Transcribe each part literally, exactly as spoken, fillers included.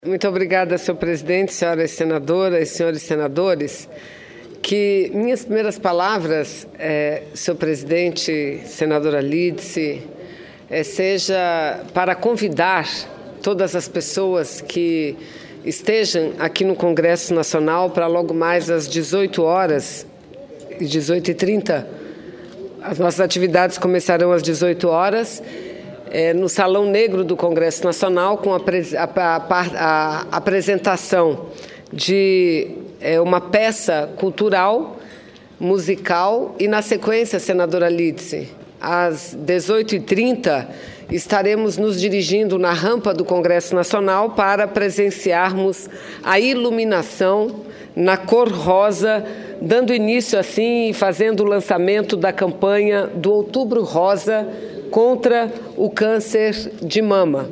Muito obrigada, senhor presidente, senhoras senadoras, senhores senadores. Que minhas primeiras palavras, é, senhor presidente, senadora Lídice, é, seja para convidar todas as pessoas que estejam aqui no Congresso Nacional para logo mais às dezoito horas e dezoito e trinta. As nossas atividades começarão às dezoito horas. É, no Salão Negro do Congresso Nacional, com a, a, a, a apresentação de é, uma peça cultural, musical, e, na sequência, senadora Lídice, às dezoito e trinta, estaremos nos dirigindo na rampa do Congresso Nacional para presenciarmos a iluminação na cor rosa, dando início, assim, e fazendo o lançamento da campanha do Outubro Rosa contra o câncer de mama.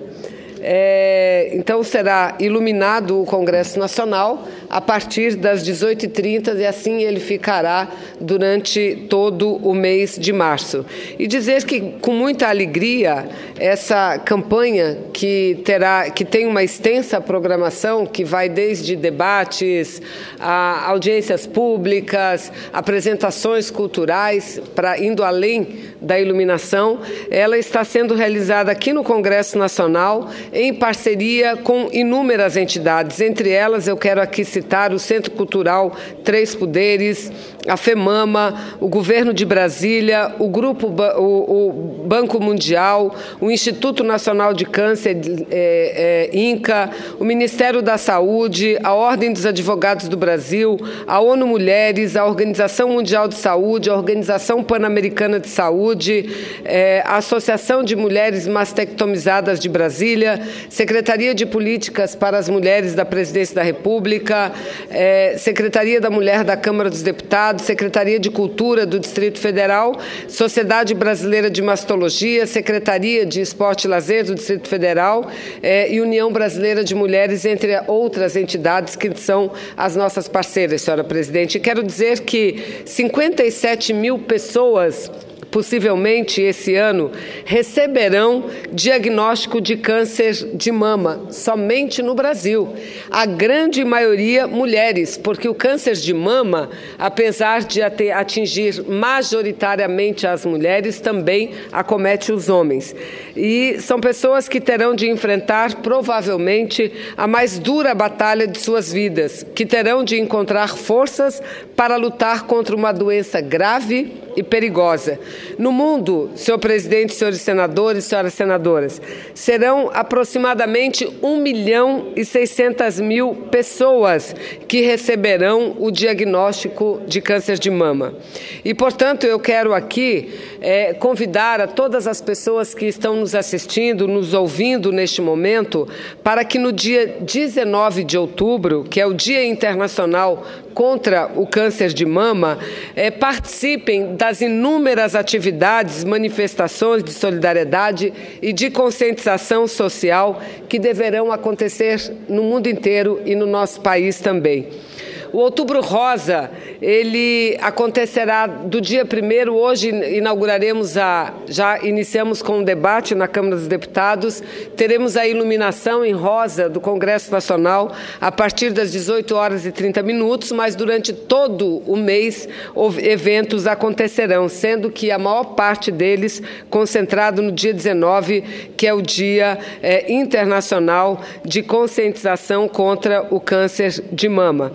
É, então, será iluminado o Congresso Nacional a partir das dezoito e trinta e assim ele ficará durante todo o mês de março. E dizer que, com muita alegria, essa campanha que, terá, que tem uma extensa programação, que vai desde debates, a audiências públicas, apresentações culturais, para indo além da iluminação, ela está sendo realizada aqui no Congresso Nacional, em parceria com inúmeras entidades. Entre elas, eu quero aqui citar o Centro Cultural Três Poderes, a FEMAMA, o Governo de Brasília, o Grupo o, o Banco Mundial, o Instituto Nacional de Câncer, é, é, INCA, o Ministério da Saúde, a Ordem dos Advogados do Brasil, a ONU Mulheres, a Organização Mundial de Saúde, a Organização Pan-Americana de Saúde, é, a Associação de Mulheres Mastectomizadas de Brasília, Secretaria de Políticas para as Mulheres da Presidência da República, é, Secretaria da Mulher da Câmara dos Deputados, Secretaria de Cultura do Distrito Federal, Sociedade Brasileira de Mastologia, Secretaria de Esporte e Lazer do Distrito Federal é, e União Brasileira de Mulheres, entre outras entidades que são as nossas parceiras, senhora presidente. E quero dizer que cinquenta e sete mil pessoas, possivelmente esse ano, receberão diagnóstico de câncer de mama, somente no Brasil. A grande maioria mulheres, porque o câncer de mama, apesar de atingir majoritariamente as mulheres, também acomete os homens. E são pessoas que terão de enfrentar, provavelmente, a mais dura batalha de suas vidas, que terão de encontrar forças para lutar contra uma doença grave e perigosa. No mundo, senhor presidente, senhores senadores, senhoras senadoras, serão aproximadamente um milhão e seiscentas mil pessoas que receberão o diagnóstico de câncer de mama. E, portanto, eu quero aqui é, convidar a todas as pessoas que estão nos assistindo, nos ouvindo neste momento, para que no dia dezenove de outubro, que é o Dia Internacional contra o Câncer de Mama, é, participem das inúmeras atividades, manifestações de solidariedade e de conscientização social que deverão acontecer no mundo inteiro e no nosso país também. O Outubro Rosa, ele acontecerá do dia primeiro, hoje inauguraremos a, já iniciamos com um debate na Câmara dos Deputados, teremos a iluminação em rosa do Congresso Nacional a partir das dezoito horas e trinta minutos, mas durante todo o mês eventos acontecerão, sendo que a maior parte deles concentrado no dia dezenove, que é o Dia é, Internacional de Conscientização contra o Câncer de Mama.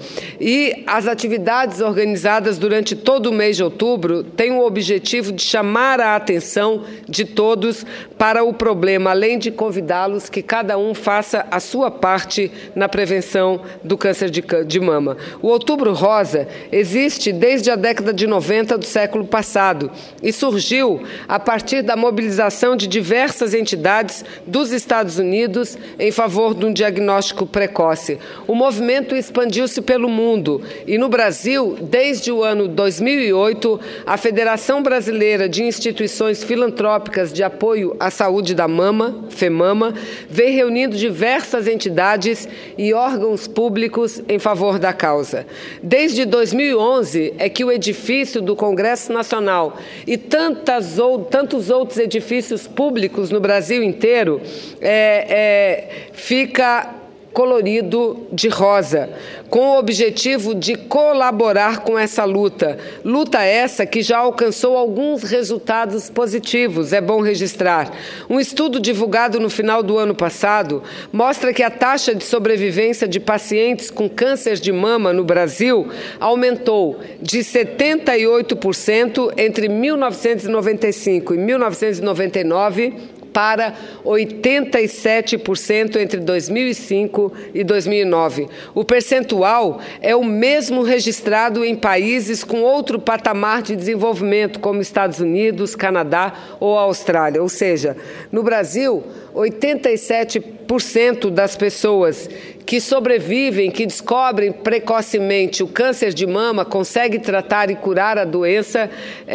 E as atividades organizadas durante todo o mês de outubro têm o objetivo de chamar a atenção de todos para o problema, além de convidá-los que cada um faça a sua parte na prevenção do câncer de, de mama. O Outubro Rosa existe desde a década de noventa do século passado e surgiu a partir da mobilização de diversas entidades dos Estados Unidos em favor de um diagnóstico precoce. O movimento expandiu-se pelo mundo. E no Brasil, desde o ano dois mil e oito, a Federação Brasileira de Instituições Filantrópicas de Apoio à Saúde da Mama, FEMAMA, vem reunindo diversas entidades e órgãos públicos em favor da causa. Desde dois mil e onze é que o edifício do Congresso Nacional e tantas ou, tantos outros edifícios públicos no Brasil inteiro é, é, fica colorido de rosa, com o objetivo de colaborar com essa luta. Luta essa que já alcançou alguns resultados positivos, é bom registrar. Um estudo divulgado no final do ano passado mostra que a taxa de sobrevivência de pacientes com câncer de mama no Brasil aumentou de setenta e oito por cento entre mil novecentos e noventa e cinco e mil novecentos e noventa e nove para oitenta e sete por cento entre dois mil e cinco e dois mil e nove. O percentual é o mesmo registrado em países com outro patamar de desenvolvimento, como Estados Unidos, Canadá ou Austrália. Ou seja, no Brasil, oitenta e sete por cento das pessoas que sobrevivem, que descobrem precocemente o câncer de mama, conseguem tratar e curar a doença,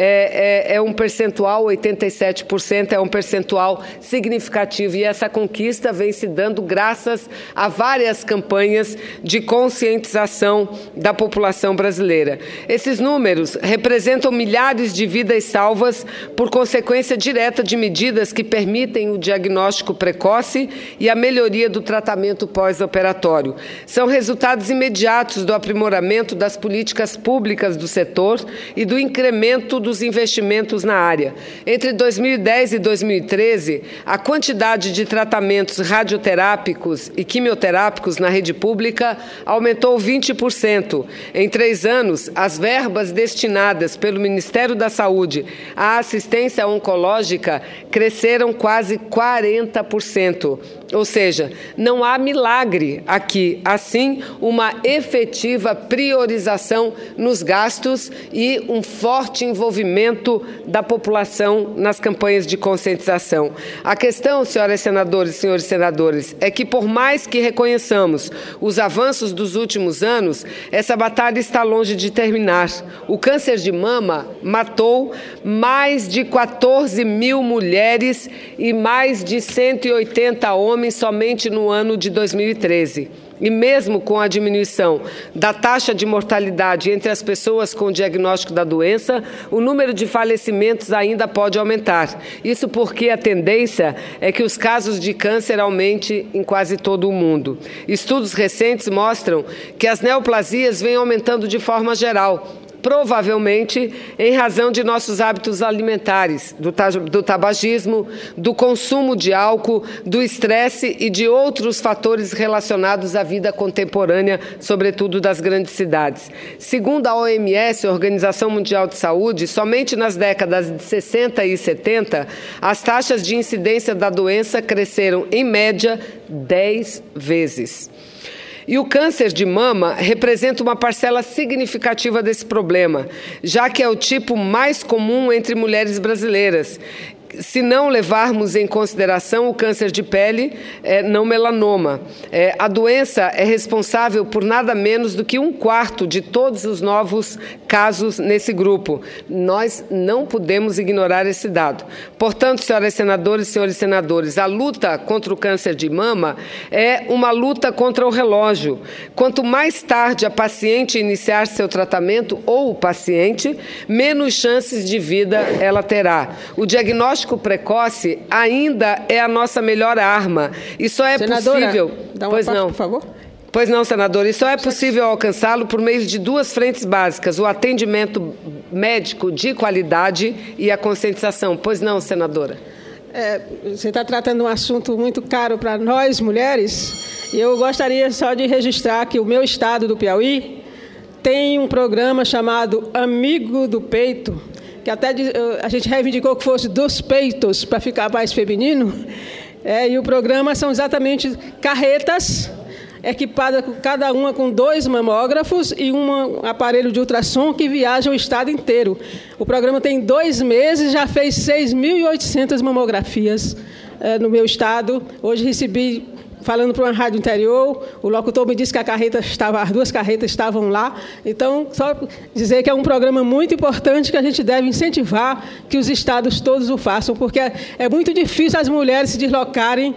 é, é, é um percentual, oitenta e sete por cento é um percentual significativo. E essa conquista vem se dando graças a várias campanhas de conscientização da população brasileira. Esses números representam milhares de vidas salvas por consequência direta de medidas que permitem o diagnóstico precoce e a melhoria do tratamento pós-operatório. São resultados imediatos do aprimoramento das políticas públicas do setor e do incremento dos investimentos na área. Entre dois mil e dez e dois mil e treze, a quantidade de tratamentos radioterápicos e quimioterápicos na rede pública aumentou vinte por cento. Em três anos, as verbas destinadas pelo Ministério da Saúde à assistência oncológica cresceram quase quarenta por cento. Ou seja, não há milagre aqui, assim, uma efetiva priorização nos gastos e um forte envolvimento da população nas campanhas de conscientização. A questão, senhoras senadoras e senhores senadores, é que, por mais que reconheçamos os avanços dos últimos anos, essa batalha está longe de terminar. O câncer de mama matou mais de quatorze mil mulheres e mais de cento e oitenta homens somente no ano de dois mil e treze. E mesmo com a diminuição da taxa de mortalidade entre as pessoas com o diagnóstico da doença, o número de falecimentos ainda pode aumentar. Isso porque a tendência é que os casos de câncer aumentem em quase todo o mundo. Estudos recentes mostram que as neoplasias vêm aumentando de forma geral, provavelmente em razão de nossos hábitos alimentares, do, do tabagismo, do consumo de álcool, do estresse e de outros fatores relacionados à vida contemporânea, sobretudo das grandes cidades. Segundo a O M S, a Organização Mundial de Saúde, somente nas décadas de sessenta e setenta, as taxas de incidência da doença cresceram, em média, dez vezes. E o câncer de mama representa uma parcela significativa desse problema, já que é o tipo mais comum entre mulheres brasileiras. Se não levarmos em consideração o câncer de pele, é, não melanoma. É, a doença é responsável por nada menos do que um quarto de todos os novos casos nesse grupo. Nós não podemos ignorar esse dado. Portanto, senhoras senadoras e senhores senadores, a luta contra o câncer de mama é uma luta contra o relógio. Quanto mais tarde a paciente iniciar seu tratamento, ou o paciente, menos chances de vida ela terá. O diagnóstico O precoce ainda é a nossa melhor arma. E só é Senadora, possível... dá uma pois parte, não. por favor. Pois não, senador. E só é possível alcançá-lo por meio de duas frentes básicas, o atendimento médico de qualidade e a conscientização. Pois não, senadora. É, você está tratando um assunto muito caro para nós, mulheres, e eu gostaria só de registrar que o meu estado do Piauí tem um programa chamado Amigo do Peito, que até a gente reivindicou que fosse dos peitos, para ficar mais feminino, é, e o programa são exatamente carretas equipadas, cada uma com dois mamógrafos e um aparelho de ultrassom que viaja o estado inteiro. O programa tem dois meses, já fez seis mil e oitocentas mamografias é, no meu estado. Hoje recebi... Falando para uma rádio interior, o locutor me disse que a carreta estava, as duas carretas estavam lá. Então, só dizer que é um programa muito importante que a gente deve incentivar que os estados todos o façam, porque é, é muito difícil as mulheres se deslocarem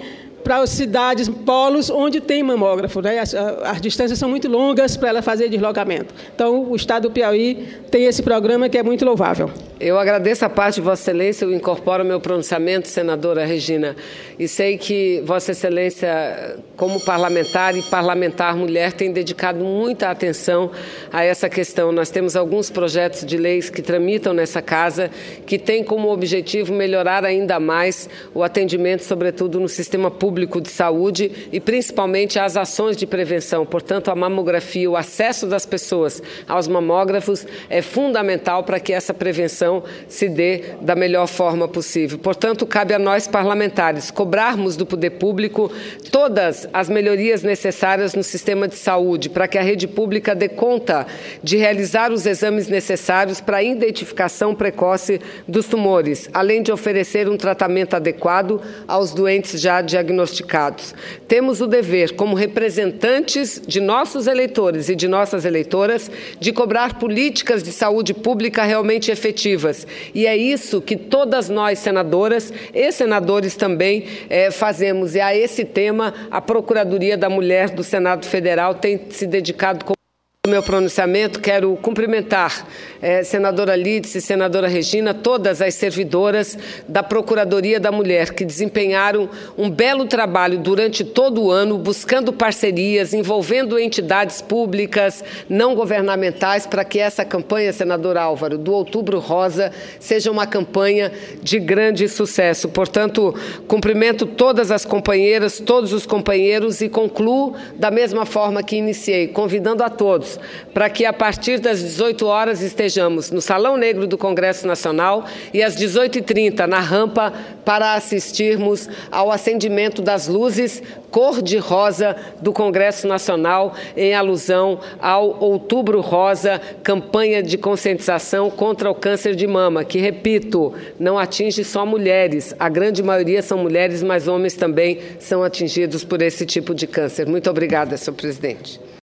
para as cidades, polos, onde tem mamógrafo, né? As, as distâncias são muito longas para ela fazer deslocamento. Então, o Estado do Piauí tem esse programa que é muito louvável. Eu agradeço a parte de Vossa Excelência, eu incorporo meu pronunciamento, senadora Regina, e sei que Vossa Excelência, como parlamentar e parlamentar mulher, tem dedicado muita atenção a essa questão. Nós temos alguns projetos de leis que tramitam nessa casa, que têm como objetivo melhorar ainda mais o atendimento, sobretudo no sistema público de saúde e principalmente as ações de prevenção. Portanto, a mamografia, o acesso das pessoas aos mamógrafos é fundamental para que essa prevenção se dê da melhor forma possível. Portanto, cabe a nós parlamentares cobrarmos do poder público todas as melhorias necessárias no sistema de saúde para que a rede pública dê conta de realizar os exames necessários para a identificação precoce dos tumores, além de oferecer um tratamento adequado aos doentes já diagnosticados. Temos o dever, como representantes de nossos eleitores e de nossas eleitoras, de cobrar políticas de saúde pública realmente efetivas. E é isso que todas nós, senadoras e senadores também é, fazemos. E a esse tema, a Procuradoria da Mulher do Senado Federal tem se dedicado com no meu pronunciamento. Quero cumprimentar eh, senadora Lídice e senadora Regina, todas as servidoras da Procuradoria da Mulher, que desempenharam um belo trabalho durante todo o ano, buscando parcerias, envolvendo entidades públicas, não governamentais, para que essa campanha, senador Álvaro, do Outubro Rosa, seja uma campanha de grande sucesso. Portanto, cumprimento todas as companheiras, todos os companheiros e concluo da mesma forma que iniciei, convidando a todos para que, a partir das dezoito horas, estejamos no Salão Negro do Congresso Nacional e às dezoito e trinta na rampa para assistirmos ao acendimento das luzes cor-de-rosa do Congresso Nacional em alusão ao Outubro Rosa, campanha de conscientização contra o câncer de mama, que, repito, não atinge só mulheres. A grande maioria são mulheres, mas homens também são atingidos por esse tipo de câncer. Muito obrigada, senhor presidente.